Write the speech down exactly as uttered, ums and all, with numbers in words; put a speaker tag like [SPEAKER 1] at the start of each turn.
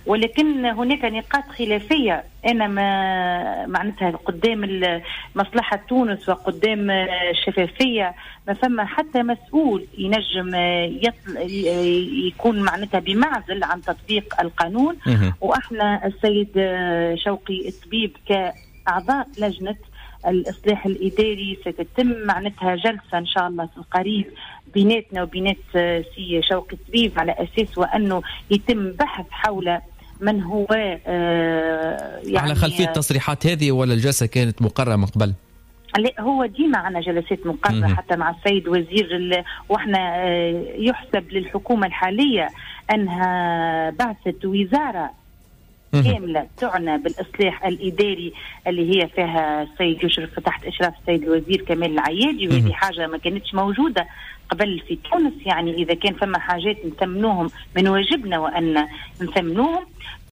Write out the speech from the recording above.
[SPEAKER 1] ولكن هناك نقاط خلافية. أنا ما معناتها قدام مصلحة تونس وقدام الشفافية ما فما حتى مسؤول ينجم يطل يكون معناتها بمعزل عن تطبيق القانون. وإحنا السيد شوقي الطبيب كأعضاء لجنة الإصلاح الإداري ستتم معناتها جلسة إن شاء الله في القريب بيناتنا وبينات سي شوقي الطبيب على أساس وأنه يتم بحث حول من هو آه
[SPEAKER 2] يعني على خلفية التصريحات هذه ولا الجلسة كانت مقررة من قبل؟
[SPEAKER 1] لا هو ديما عنا جلسات مقررة حتى مع السيد وزير، واحنا آه يحسب للحكومة الحالية أنها بعثت وزارة كاملة تعنى بالإصلاح الإداري اللي هي فيها السيد يشرف تحت إشراف السيد الوزير كمال العيادي، وهذه حاجة ما كانتش موجودة قبل في تونس. يعني إذا كان فما حاجات نثمنوهم من واجبنا وأن نثمنوهم.